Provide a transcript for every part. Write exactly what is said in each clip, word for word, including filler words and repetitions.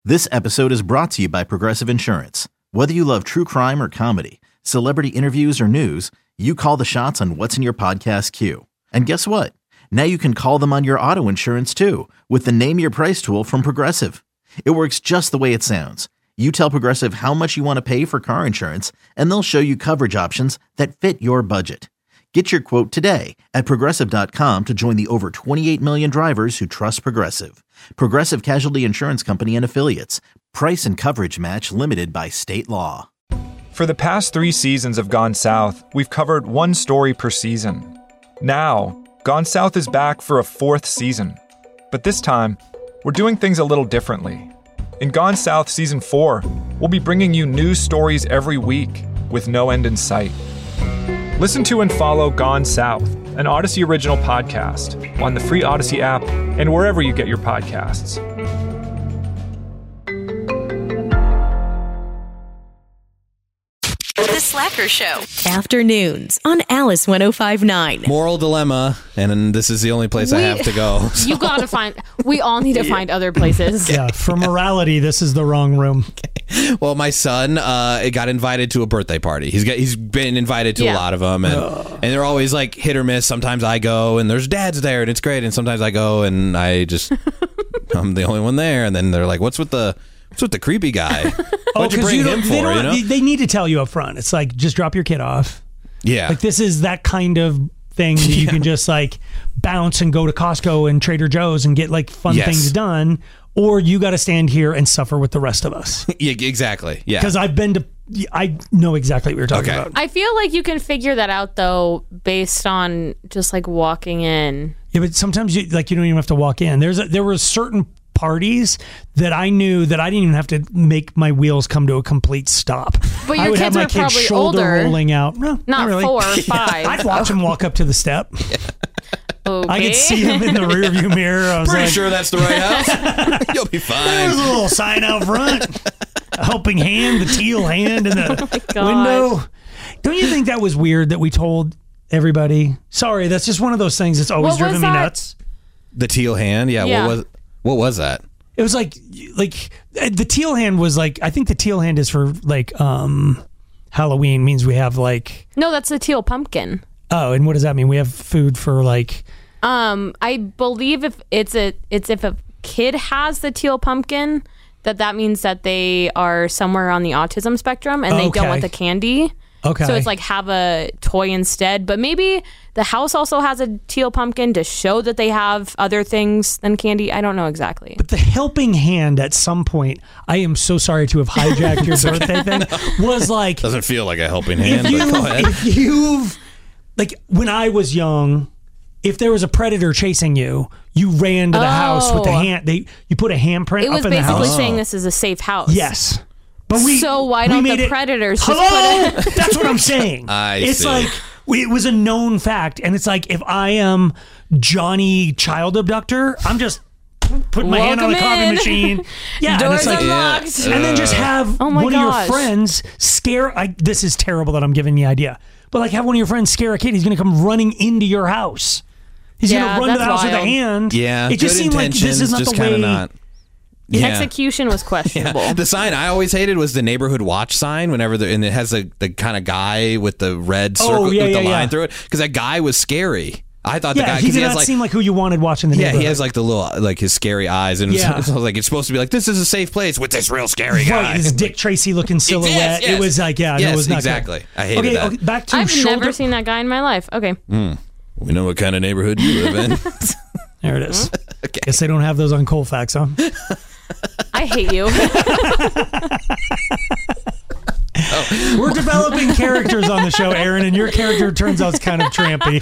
This episode is brought to you by Progressive Insurance. Whether you love true crime or comedy, celebrity interviews or news, you call the shots on what's in your podcast queue. And guess what? Now you can call them on your auto insurance too with the Name Your Price tool from Progressive. It works just the way it sounds. You tell Progressive how much you want to pay for car insurance, and they'll show you coverage options that fit your budget. Get your quote today at Progressive dot com to join the over twenty-eight million drivers who trust Progressive. Progressive Casualty Insurance Company and Affiliates. Price and coverage match limited by state law. For the past three seasons of Gone South, we've covered one story per season. Now, Gone South is back for a fourth season. But this time, we're doing things a little differently. In Gone South Season four, we'll be bringing you new stories every week with no end in sight. Listen to and follow Gone South, an Odyssey original podcast, on the free Odyssey app and wherever you get your podcasts. The Slacker Show. Afternoons on Alice one oh five point nine. Moral dilemma, and this is the only place we, I have to go. So. You gotta find, we all need to yeah. find other places. Yeah, for morality, this is the wrong room. Okay. Well, my son uh, got invited to a birthday party. He's got, he's been invited to yeah. a lot of them, and, and they're always like hit or miss. Sometimes I go, and there's dads there, and it's great, and sometimes I go, and I just, I'm the only one there, and then they're like, what's with the... What's with the creepy guy? What'd you bring you him for? They, you know? they need to tell you up front. It's like, just drop your kid off. Yeah. Like, this is that kind of thing that you yeah. can just, like, bounce and go to Costco and Trader Joe's and get, like, fun yes. things done. Or you got to stand here and suffer with the rest of us. Yeah, exactly. Yeah. Because I've been to... I know exactly what you're talking okay. about. I feel like you can figure that out, though, based on just, like, walking in. Yeah, but sometimes, you like, you don't even have to walk in. There's a, There were certain... parties that I knew that I didn't even have to make my wheels come to a complete stop. But your I would kids have my are kid's probably shoulder older. rolling out. No, not, not really. four or five. I'd watch him walk up to the step. Yeah. Okay. I could see him in the rearview mirror. I was Pretty like, sure that's the right house. You'll be fine. There's a little sign out front. A helping hand, the teal hand in the oh window. Don't you think that was weird that we told everybody? Sorry, that's just one of those things that's always what driven me that? nuts. The teal hand? Yeah, yeah. What was what was that? It was like, like the teal hand was like, I think the teal hand is for like um, Halloween, means we have like. No, that's the teal pumpkin. Oh, and what does that mean? We have food for like. Um, I believe if it's a, it's if a kid has the teal pumpkin, that that means that they are somewhere on the autism spectrum and they okay. don't want the candy. Okay. So it's like have a toy instead, but maybe the house also has a teal pumpkin to show that they have other things than candy. I don't know exactly. But the helping hand at some point, I am so sorry to have hijacked your birthday thing, was like... Doesn't feel like a helping hand, if you, but go ahead. If you've... Like, when I was young, if there was a predator chasing you, you ran to the oh. house with the hand... They You put a handprint it up in the house. It was basically saying this is a safe house. Yes. But we, so why don't the it, predators hello? just put it? That's what I'm saying. I it's see. like, we, it was a known fact. And it's like, if I am Johnny Child Abductor, I'm just putting my Welcome hand on the coffee in. machine. Yeah, Doors and it's like, unlocked. Yeah. And then just have oh my one gosh. of your friends scare, I, this is terrible that I'm giving the idea, but like have one of your friends scare a kid, he's going to come running into your house. He's yeah, going to run to the house wild. with a hand. Yeah, it just good seemed like this is not just the way. Not. The Yeah. execution was questionable. Yeah. The sign I always hated was the neighborhood watch sign. Whenever the and it has the the kind of guy with the red circle oh, yeah, with yeah, the line yeah. through it, because that guy was scary. I thought Yeah, the guy he did he not has like, seem like who you wanted watching the yeah, neighborhood. he has like the little like his scary eyes, and Yeah. so, so like it's supposed to be like this is a safe place with this real scary guy. Right, this Dick Tracy looking silhouette. Yes, yes. It was like yeah, yes, no, it was not exactly. Good. I hated okay, that. Okay, back to I've shoulder. never seen that guy in my life. Okay. Mm. We know what kind of neighborhood you live in. There it is. Okay. Guess they don't have those on Colfax, huh? I hate you. Oh. We're developing characters on the show, Aaron, and your character turns out kind of trampy.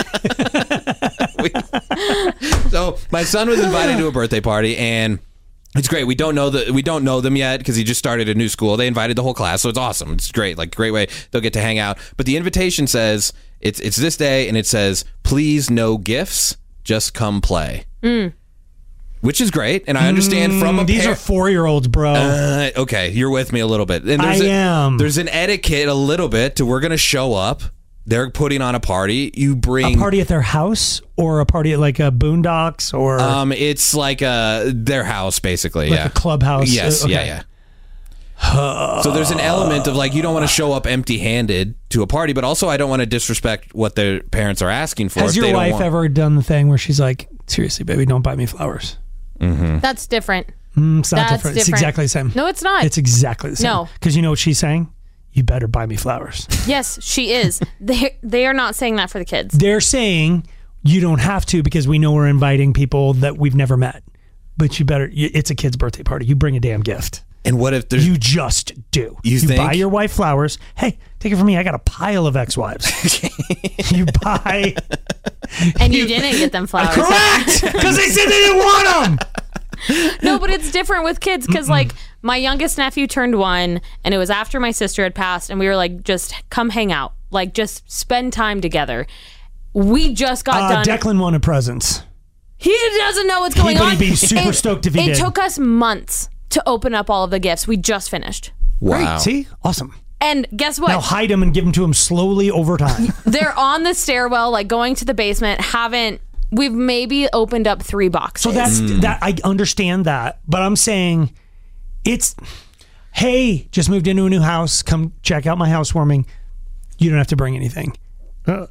we, so my son was invited to a birthday party, and it's great. We don't know the we don't know them yet because he just started a new school. They invited the whole class, so it's awesome. It's great, like great way they'll get to hang out. But the invitation says it's it's this day, and it says please no gifts, just come play. Mm. Which is great, and I understand mm, from a these par- are four-year-olds, bro. Uh, okay, you're with me a little bit. And there's I a, am. There's an etiquette a little bit to we're gonna show up. they're putting on a party. You bring a party at their house or a party at like a Boondocks or um, it's like a their house basically, like yeah, a clubhouse. Yes, okay. yeah, yeah. So there's an element of like you don't want to show up empty-handed to a party, but also I don't want to disrespect what their parents are asking for. Has if your they don't wife want... ever done the thing where she's like, seriously, baby, don't buy me flowers? Mm-hmm. That's different. Mm, it's not That's different. It's different. exactly the same. No, it's not. It's exactly the same. No. Because you know what she's saying? You better buy me flowers. Yes, she is. They they are not saying that for the kids. They're saying you don't have to because we know we're inviting people that we've never met. But you better, it's a kid's birthday party. You bring a damn gift. And what if there's... You just do. You, you think? buy your wife flowers. Hey, take it from me. I got a pile of ex-wives. You buy... And you, you didn't get them flowers. Correct! Because they said they didn't want them! No, but it's different with kids because, like, my youngest nephew turned one, and it was after my sister had passed, and we were like, just come hang out. Like, just spend time together. We just got uh, done. Declan wanted presents. He doesn't know what's going he, on. He'd be super it, stoked if he it did. It took us months to open up all of the gifts. We just finished. Wow. Great. See? Awesome. And guess what? Now hide them and give them to him slowly over time. They're on the stairwell, like going to the basement. Haven't we've maybe opened up three boxes. So that's that. I understand that, but I'm saying it's. Hey, just moved into a new house. Come check out my housewarming. You don't have to bring anything. Uh,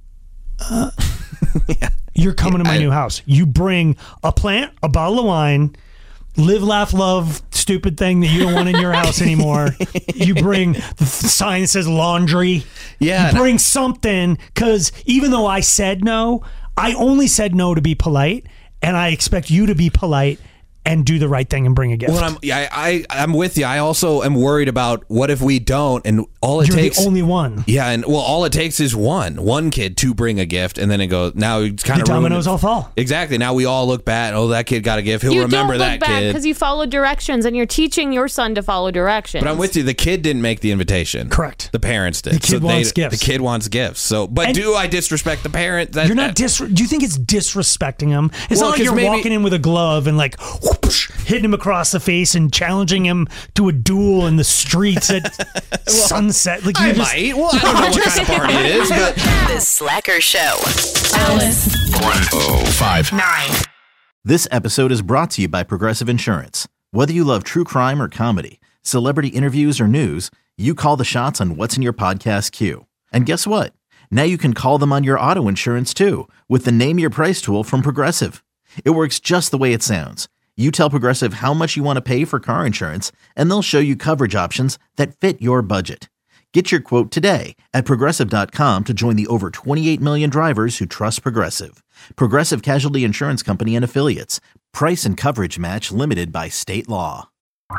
uh, yeah. You're coming to my I, new house. You bring a plant, a bottle of wine. Live, laugh, love, stupid thing that you don't want in your house anymore. You bring the sign that says laundry. Yeah. You bring something, because even though I said no, I only said no to be polite, and I expect you to be polite and do the right thing and bring a gift. Well, I'm, I, I, I'm with you. I also am worried about what if we don't, and all it You're takes... the only one. Yeah, and well, all it takes is one, one kid to bring a gift, and then it goes, now it's kind The of dominoes all fall. Exactly. Now we all look bad. Oh, that kid got a gift. He'll you remember don't that look bad kid. because you follow directions and you're teaching your son to follow directions. But I'm with you. The kid didn't make the invitation. Correct. The parents did. The kid so wants they, gifts. The kid wants gifts. So, but And do I disrespect the parent? That, You're not dis. Do you think it's disrespecting him? It's Well, not like 'cause you're maybe- walking in with a glove and like whoosh, hitting him across the face and challenging him to a duel in the streets at sunset. Like I you're just, might. Well, I don't know what kind of party it is, but The Slacker Show. Alice. oh five Nine. This episode is brought to you by Progressive Insurance. Whether you love true crime or comedy, celebrity interviews or news, you call the shots on what's in your podcast queue. And guess what? Now you can call them on your auto insurance too with the Name Your Price tool from Progressive. It works just the way it sounds. You tell Progressive how much you want to pay for car insurance, and they'll show you coverage options that fit your budget. Get your quote today at Progressive dot com to join the over twenty-eight million drivers who trust Progressive. Progressive Casualty Insurance Company and Affiliates. Price and coverage match limited by state law.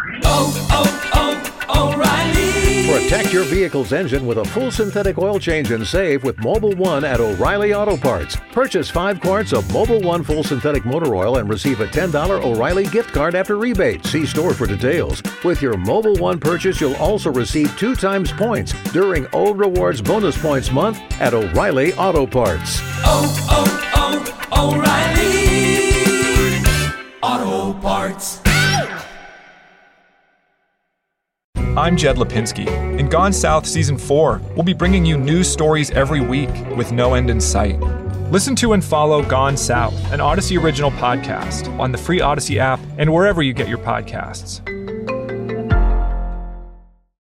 Oh, oh, oh, O'Reilly. Protect your vehicle's engine with a full synthetic oil change and save with Mobil one at O'Reilly Auto Parts. Purchase five quarts of Mobil one full synthetic motor oil and receive a ten dollars O'Reilly gift card after rebate. See store for details. With your Mobil one purchase, you'll also receive two times points during O Rewards Bonus Points Month at O'Reilly Auto Parts. Oh, oh, oh, O'Reilly Auto Parts. I'm Jed Lipinski. In Gone South Season four, we'll be bringing you news stories every week with no end in sight. Listen to and follow Gone South, an Odyssey original podcast, on the free Odyssey app and wherever you get your podcasts.